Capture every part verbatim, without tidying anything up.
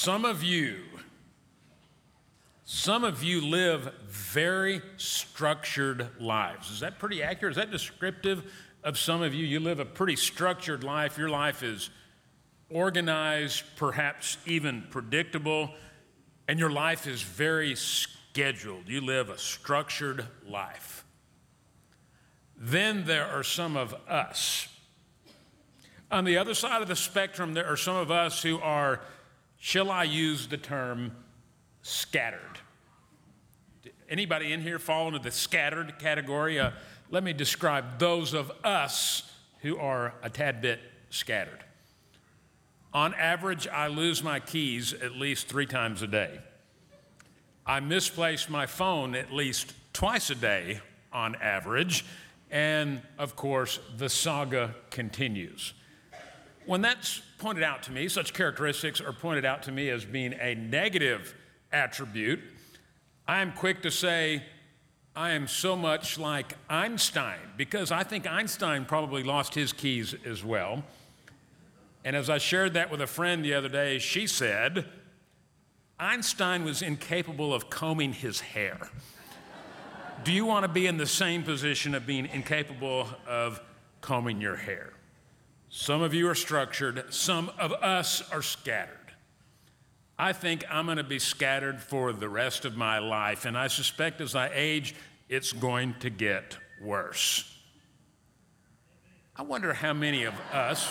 Some of you, some of you live very structured lives. Is that pretty accurate? Is that descriptive of some of you? You live a pretty structured life. Your life is organized, perhaps even predictable, and your life is very scheduled. You live a structured life. Then there are some of us. On the other side of the spectrum, there are some of us who are, shall I use the term, scattered. Anybody in here fall into the scattered category? Uh, let me describe those of us who are a tad bit scattered. On average, I lose my keys at least three times a day. I misplace my phone at least twice a day on average. And of course, the saga continues. When that's pointed out to me, such characteristics are pointed out to me as being a negative attribute, I am quick to say, I am so much like Einstein, because I think Einstein probably lost his keys as well. And as I shared that with a friend the other day, she said, Einstein was incapable of combing his hair. Do you want to be in the same position of being incapable of combing your hair? Some of you are structured, some of us are scattered. I think I'm going to be scattered for the rest of my life, and I suspect as I age, it's going to get worse. I wonder how many of us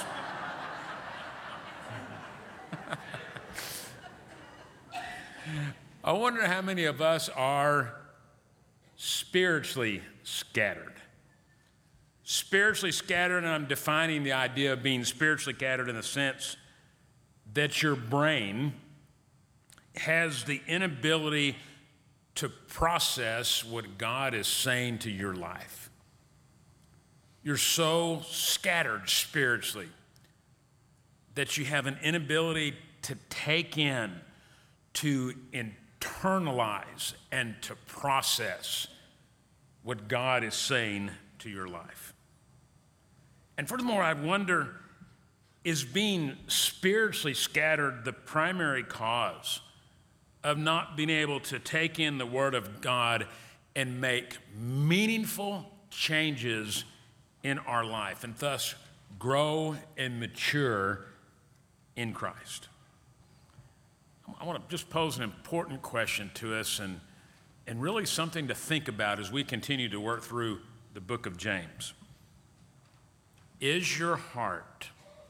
I wonder how many of us are spiritually scattered. Spiritually scattered, and I'm defining the idea of being spiritually scattered in the sense that your brain has the inability to process what God is saying to your life. You're so scattered spiritually that you have an inability to take in, to internalize, and to process what God is saying to your life. And furthermore, I wonder, is being spiritually scattered the primary cause of not being able to take in the Word of God and make meaningful changes in our life, and thus grow and mature in Christ? I want to just pose an important question to us, and, and really something to think about as we continue to work through the book of James. Is your heart,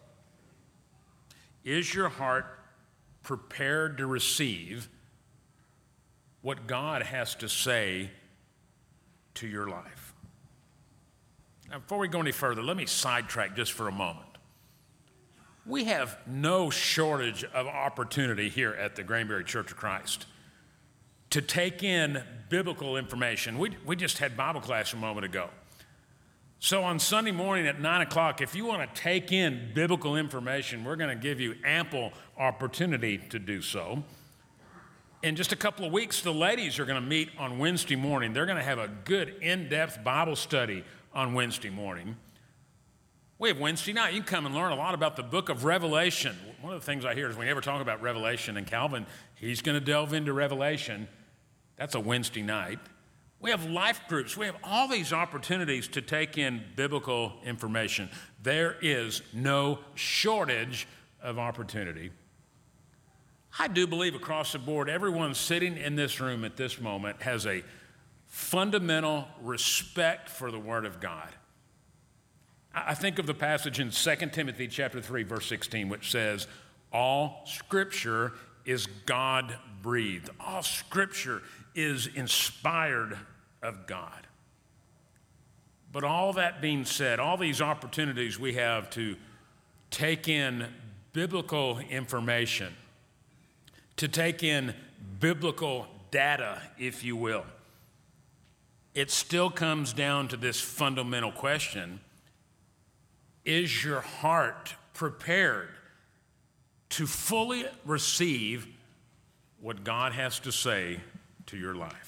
is your heart prepared to receive what God has to say to your life? Now, before we go any further, let me sidetrack just for a moment. We have no shortage of opportunity here at the Granbury Church of Christ to take in biblical information. We, we just had Bible class a moment ago. So on Sunday morning at nine o'clock, if you want to take in biblical information, we're going to give you ample opportunity to do so. In just a couple of weeks, the ladies are going to meet on Wednesday morning. They're going to have a good in-depth Bible study on Wednesday morning. We have Wednesday night. You can come and learn a lot about the book of Revelation. One of the things I hear is when we ever talk about Revelation, and Calvin, he's going to delve into Revelation. That's a Wednesday night. We have life groups. We have all these opportunities to take in biblical information. There is no shortage of opportunity. I do believe across the board, everyone sitting in this room at this moment has a fundamental respect for the Word of God. I think of the passage in Second Timothy chapter three, verse sixteen, which says, all Scripture is God-breathed. All Scripture is inspired of God. But all that being said, all these opportunities we have to take in biblical information, to take in biblical data, if you will, it still comes down to this fundamental question: is your heart prepared to fully receive what God has to say to your life?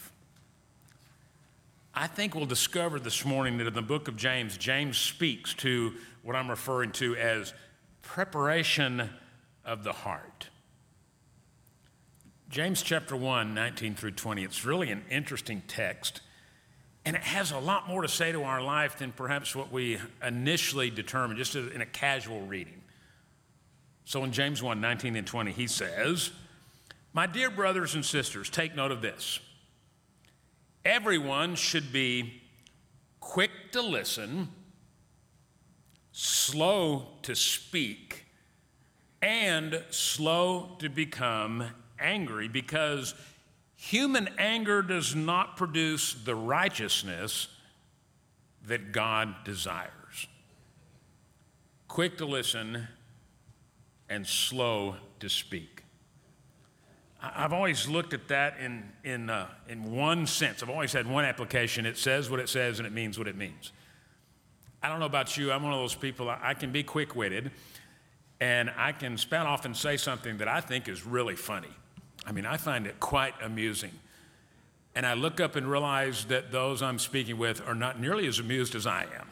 I think we'll discover this morning that in the book of James, James speaks to what I'm referring to as preparation of the heart. James chapter one, nineteen through twenty. It's really an interesting text, and it has a lot more to say to our life than perhaps what we initially determined, just in a casual reading. So in James one, nineteen and twenty, he says, "My dear brothers and sisters, take note of this. Everyone should be quick to listen, slow to speak, and slow to become angry, because human anger does not produce the righteousness that God desires." Quick to listen and slow to speak. I've always looked at that in, in, uh, in one sense. I've always had one application. It says what it says and it means what it means. I don't know about you. I'm one of those people, I, I can be quick-witted, and I can spout off and say something that I think is really funny. I mean, I find it quite amusing. And I look up and realize that those I'm speaking with are not nearly as amused as I am.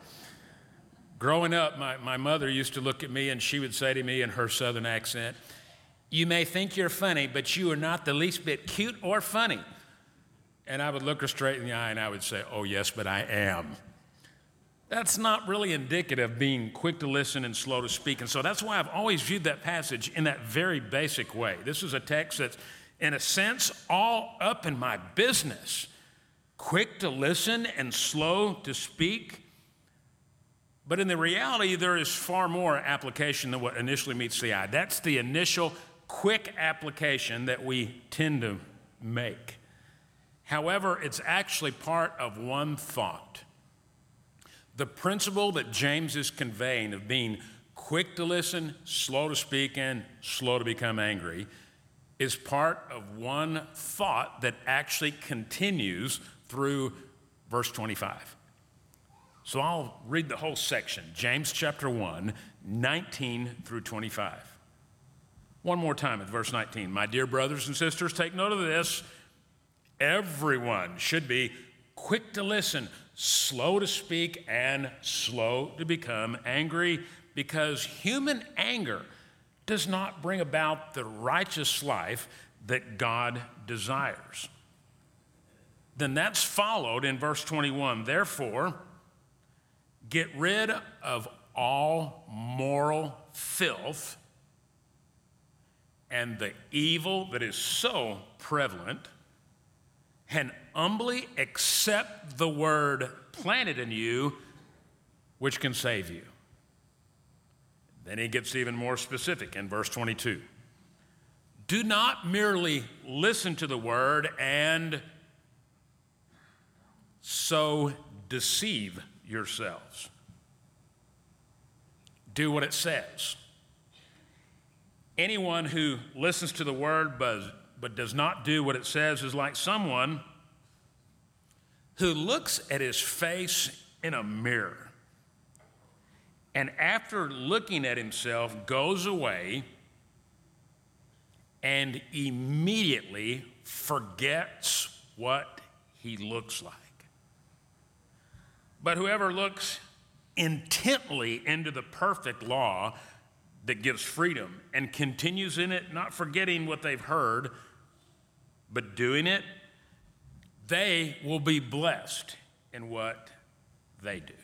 Growing up, my, my mother used to look at me and she would say to me in her southern accent, "You may think you're funny, but you are not the least bit cute or funny." And I would look her straight in the eye and I would say, "Oh yes, but I am." That's not really indicative of being quick to listen and slow to speak. And so that's why I've always viewed that passage in that very basic way. This is a text that's, in a sense, all up in my business. Quick to listen and slow to speak. But in the reality, there is far more application than what initially meets the eye. That's the initial quick application that we tend to make. However, it's actually part of one thought. The principle that James is conveying of being quick to listen, slow to speak, and slow to become angry is part of one thought that actually continues through verse twenty-five. So I'll read the whole section, James chapter one, nineteen through twenty-five. One more time at verse nineteen. "My dear brothers and sisters, take note of this. Everyone should be quick to listen, slow to speak, and slow to become angry, because human anger does not bring about the righteous life that God desires." Then that's followed in verse twenty-one. "Therefore, get rid of all moral filth and the evil that is so prevalent, and humbly accept the word planted in you, which can save you." Then he gets even more specific in verse twenty-two. "Do not merely listen to the word and so deceive yourselves. Do what it says. Anyone who listens to the word but, but does not do what it says is like someone who looks at his face in a mirror and after looking at himself goes away and immediately forgets what he looks like. But whoever looks intently into the perfect law that gives freedom and continues in it, not forgetting what they've heard, but doing it, they will be blessed in what they do."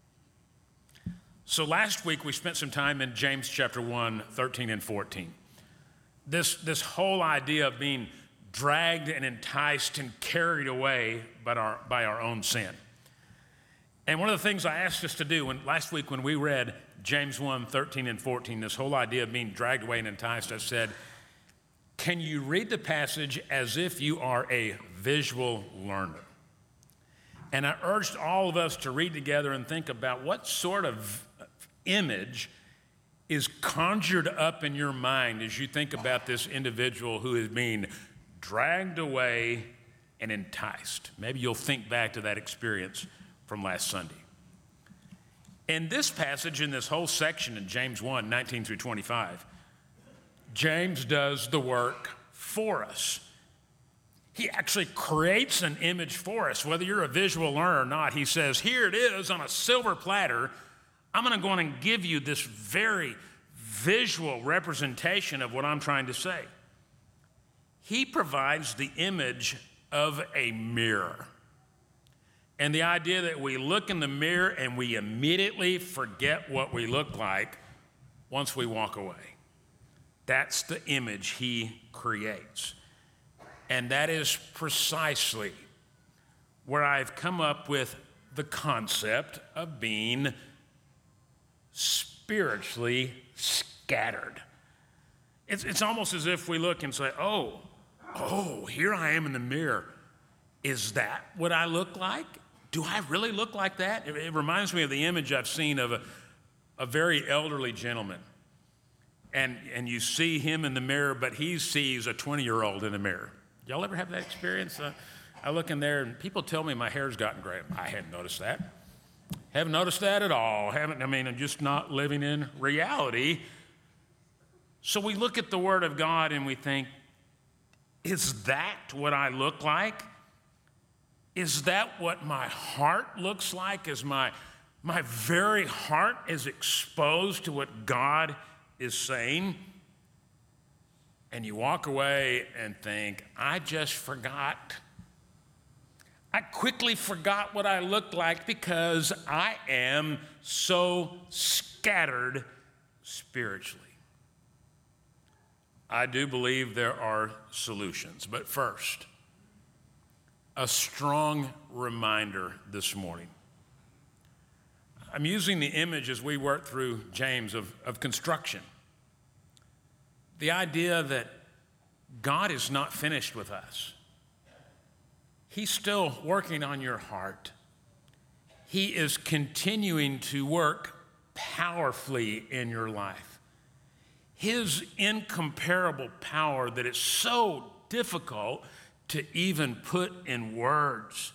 So last week we spent some time in James chapter one, thirteen and fourteen. This, this whole idea of being dragged and enticed and carried away by our, by our own sin. And one of the things I asked us to do when, last week when we read James one, thirteen and fourteen, this whole idea of being dragged away and enticed, I said, can you read the passage as if you are a visual learner? And I urged all of us to read together and think about what sort of image is conjured up in your mind as you think about this individual who is being dragged away and enticed. Maybe you'll think back to that experience from last Sunday. In this passage, in this whole section in James one, nineteen through twenty-five, James does the work for us. He actually creates an image for us, whether you're a visual learner or not. He says, here it is on a silver platter. I'm going to go on and give you this very visual representation of what I'm trying to say. he provides the image of a mirror. And the idea that we look in the mirror and we immediately forget what we look like once we walk away. That's the image he creates. And that is precisely where I've come up with the concept of being spiritually scattered. It's, it's almost as if we look and say, oh, oh, here I am in the mirror. Is that what I look like? Do I really look like that? It, it reminds me of the image I've seen of a, a very elderly gentleman. And, and you see him in the mirror, but he sees a twenty-year-old in the mirror. Y'all ever have that experience? Uh, I look in there and people tell me my hair's gotten gray. I hadn't noticed that. Haven't noticed that at all. Haven't, I mean, I'm just not living in reality. So we look at the Word of God and we think, is that what I look like? Is that what my heart looks like? Is my, my very heart is exposed to what God is saying? And you walk away and think, I just forgot. I quickly forgot what I looked like because I am so scattered spiritually. I do believe there are solutions, but first, a strong reminder this morning. I'm using the image as we work through James of, of construction. The idea that God is not finished with us. He's still working on your heart. He is continuing to work powerfully in your life. His incomparable power that is so difficult to even put in words.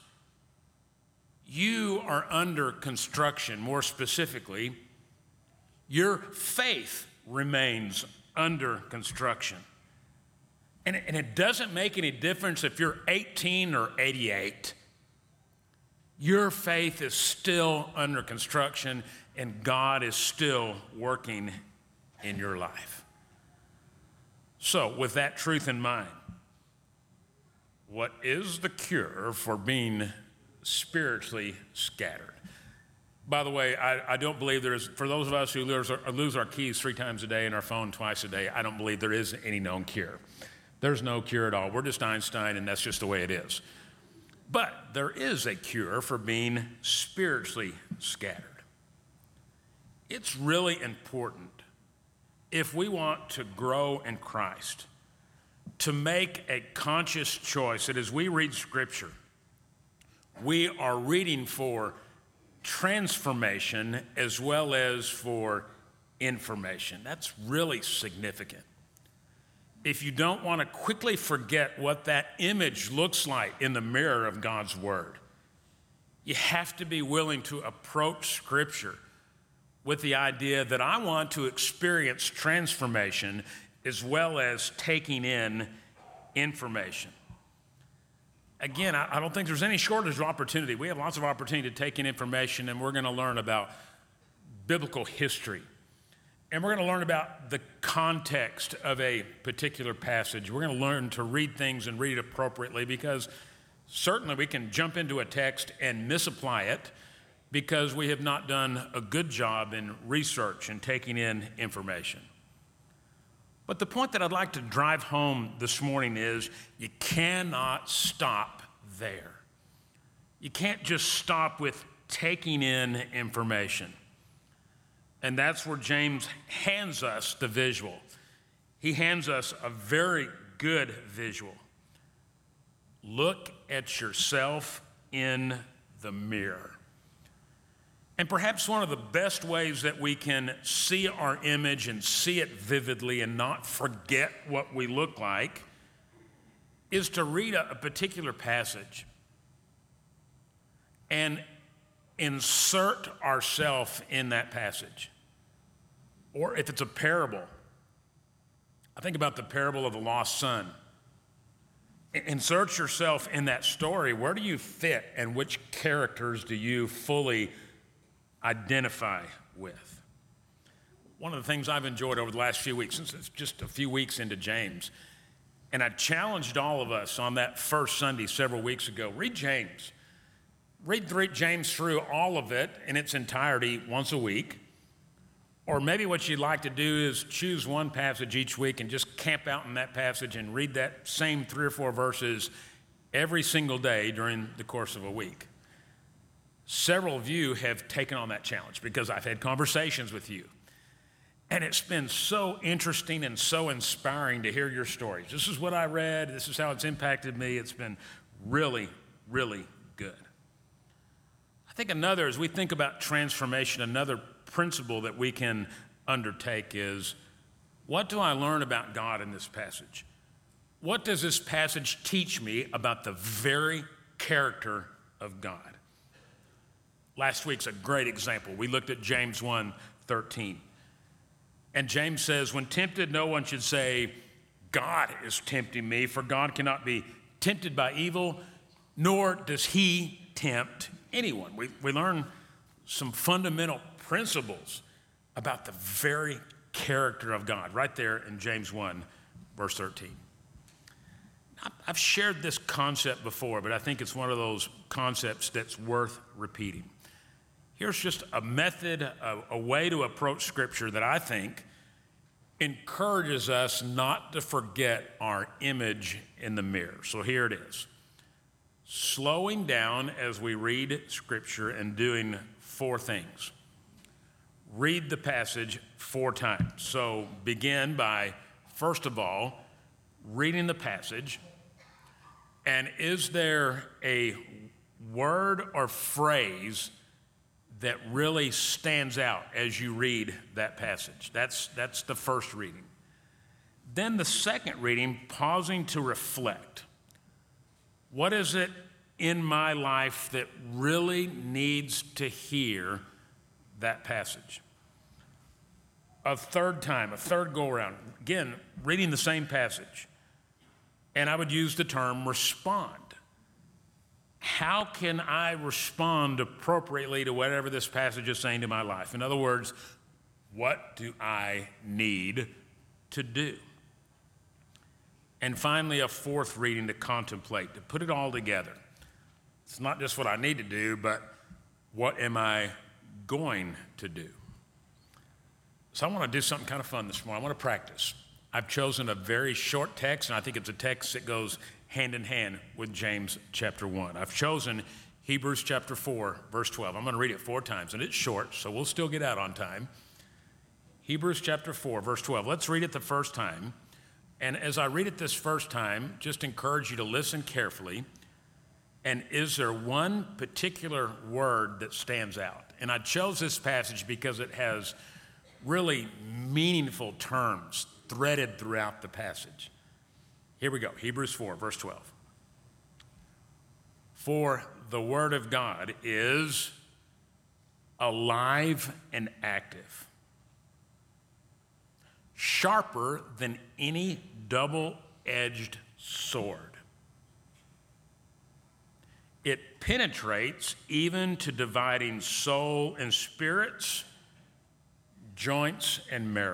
You are under construction. More specifically, your faith remains under construction. And it, and it doesn't make any difference if you're eighteen or eighty-eight. Your faith is still under construction, and God is still working in your life. So, with that truth in mind, what is the cure for being spiritually scattered? By the way, I, I don't believe there is, for those of us who lose our, lose our keys three times a day and our phone twice a day, I don't believe there is any known cure. There's no cure at all. We're just Einstein, and that's just the way it is. But there is a cure for being spiritually scattered. It's really important, if we want to grow in Christ, to make a conscious choice that as we read Scripture, we are reading for transformation as well as for information. That's really significant. If you don't want to quickly forget what that image looks like in the mirror of God's Word, you have to be willing to approach Scripture with the idea that I want to experience transformation as well as taking in information. Again, I don't think there's any shortage of opportunity. We have lots of opportunity to take in information, and we're going to learn about biblical history. And we're going to learn about the context of a particular passage. We're going to learn to read things and read it appropriately, because certainly we can jump into a text and misapply it because we have not done a good job in research and taking in information. But the point that I'd like to drive home this morning is you cannot stop there. You can't just stop with taking in information. And that's where James hands us the visual. He hands us a very good visual. Look at yourself in the mirror. And perhaps one of the best ways that we can see our image and see it vividly and not forget what we look like is to read a, a particular passage and insert ourselves in that passage. Or if it's a parable, I think about the parable of the lost son. Insert yourself in that story. Where do you fit, and which characters do you fully identify with? One of the things I've enjoyed over the last few weeks, since it's just a few weeks into James, And I challenged all of us on that first Sunday several weeks ago, read James. Read through James through all of it in its entirety once a week. Or maybe what you'd like to do is choose one passage each week and just camp out in that passage and read that same three or four verses every single day during the course of a week. Several of you have taken on that challenge because I've had conversations with you. And it's been so interesting and so inspiring to hear your stories. This is what I read. This is how it's impacted me. It's been really, really good. I think another, as we think about transformation, another principle that we can undertake is, what do I learn about God in this passage? What does this passage teach me about the very character of God? Last week's a great example. We looked at James one thirteen. And James says, when tempted, no one should say, God is tempting me, for God cannot be tempted by evil, nor does he tempt anyone. We, we learn some fundamental principles about the very character of God right there in James one, verse thirteen. I've shared this concept before, but I think it's one of those concepts that's worth repeating. Here's just a method, a, a way to approach Scripture that I think encourages us not to forget our image in the mirror. So here it is. Slowing down as we read Scripture and doing four things. Read the passage four times. So begin by, first of all, reading the passage. And is there a word or phrase that really stands out as you read that passage? That's, that's the first reading. Then the second reading, pausing to reflect. What is it in my life that really needs to hear that passage? A third time, a third go around, again, reading the same passage. And I would use the term respond. How can I respond appropriately to whatever this passage is saying to my life? In other words, what do I need to do? And finally, a fourth reading to contemplate, to put it all together. It's not just what I need to do, but what am I going to do? So I want to do something kind of fun this morning. I want to practice. I've chosen a very short text, and I think it's a text that goes hand in hand with James chapter one. I've chosen Hebrews chapter four, verse twelve. I'm going to read it four times, and it's short, so we'll still get out on time. Hebrews chapter four, verse twelve. Let's read it the first time. And as I read it this first time, just encourage you to listen carefully. And is there one particular word that stands out? And I chose this passage because it has really meaningful terms threaded throughout the passage. Here we go, Hebrews four, verse twelve. For the word of God is alive and active, sharper than any double-edged sword. It penetrates even to dividing soul and spirits, joints and marrow.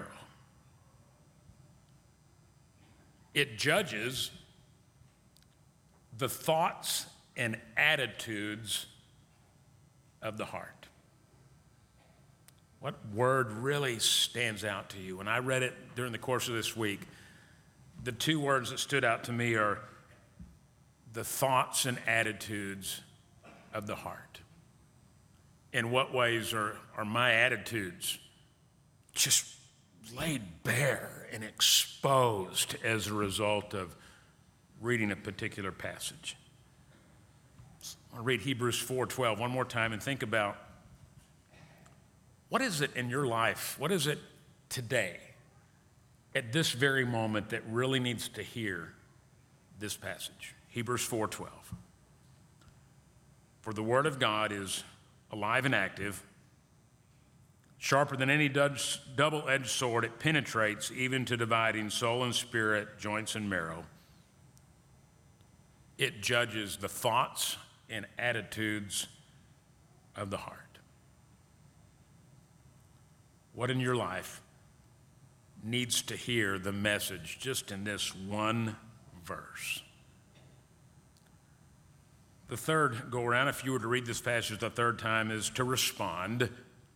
It judges the thoughts and attitudes of the heart. What word really stands out to you? When I read it during the course of this week, the two words that stood out to me are the thoughts and attitudes of the heart. In what ways are, are my attitudes just laid bare and exposed as a result of reading a particular passage? I'll read Hebrews four twelve one more time and think about, what is it in your life, what is it today, at this very moment, that really needs to hear this passage? Hebrews four twelve. For the word of God is alive and active, sharper than any double-edged sword. It penetrates even to dividing soul and spirit, joints and marrow. It judges the thoughts and attitudes of the heart. What in your life needs to hear the message just in this one verse. The third go around, if you were to read this passage the third time, is to respond.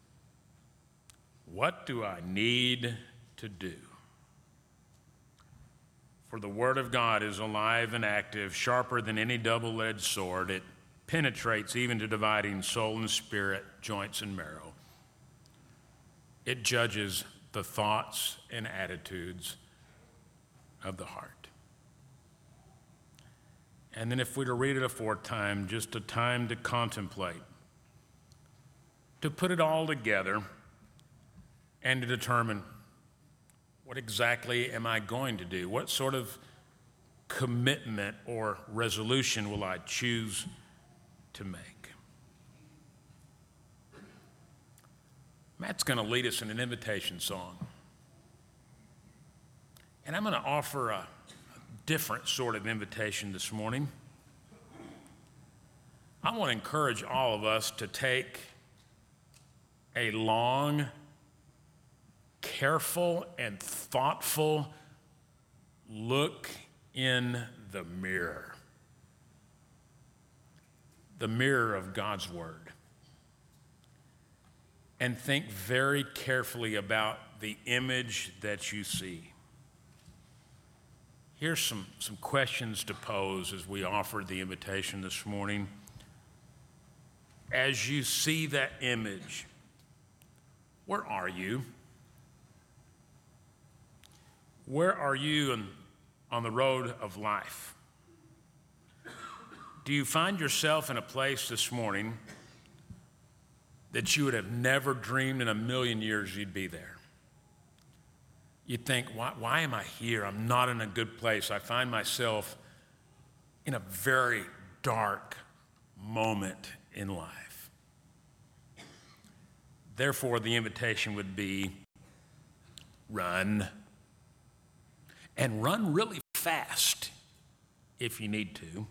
What do I need to do? For the word of God is alive and active, sharper than any double-edged sword. It penetrates even to dividing soul and spirit, joints and marrow. It judges the thoughts and attitudes of the heart. And then if we were to read it a fourth time, just a time to contemplate, to put it all together and to determine, what exactly am I going to do? What sort of commitment or resolution will I choose to make? Matt's going to lead us in an invitation song. And I'm going to offer a different sort of invitation this morning. I want to encourage all of us to take a long, careful, and thoughtful look in the mirror. The mirror of God's Word. And think very carefully about the image that you see. Here's some, some questions to pose as we offer the invitation this morning. As you see that image, where are you? Where are you in, on the road of life? Do you find yourself in a place this morning that you would have never dreamed in a million years you'd be there? You think, why, why am I here? I'm not in a good place. I find myself in a very dark moment in life. Therefore, the invitation would be run. And run really fast if you need to.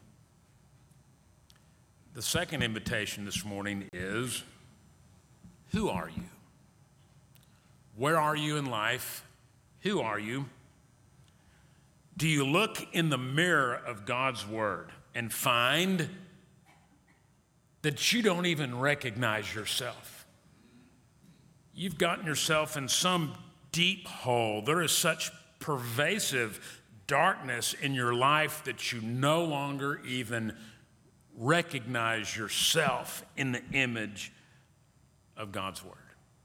The second invitation this morning is, who are you? Where are you in life? Who are you? Do you look in the mirror of God's Word and find that you don't even recognize yourself? You've gotten yourself in some deep hole. There is such pervasive darkness in your life that you no longer even recognize yourself in the image of God's Word.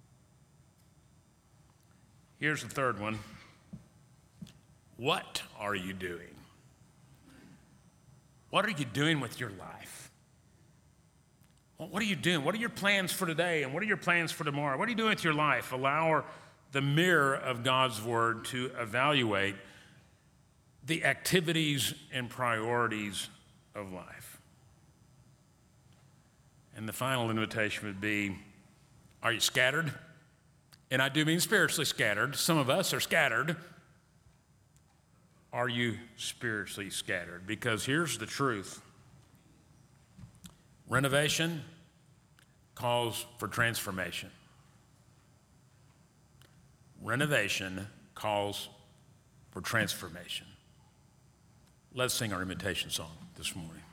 Here's the third one. What are you doing? What are you doing with your life? Well, what are you doing? What are your plans for today? And what are your plans for tomorrow? What are you doing with your life? Allow the mirror of God's Word to evaluate the activities and priorities of life. And the final invitation would be, are you scattered? And I do mean spiritually scattered. Some of us are scattered. Are you spiritually scattered? Because here's the truth. Renovation calls for transformation. Renovation calls for transformation. Let's sing our invitation song this morning.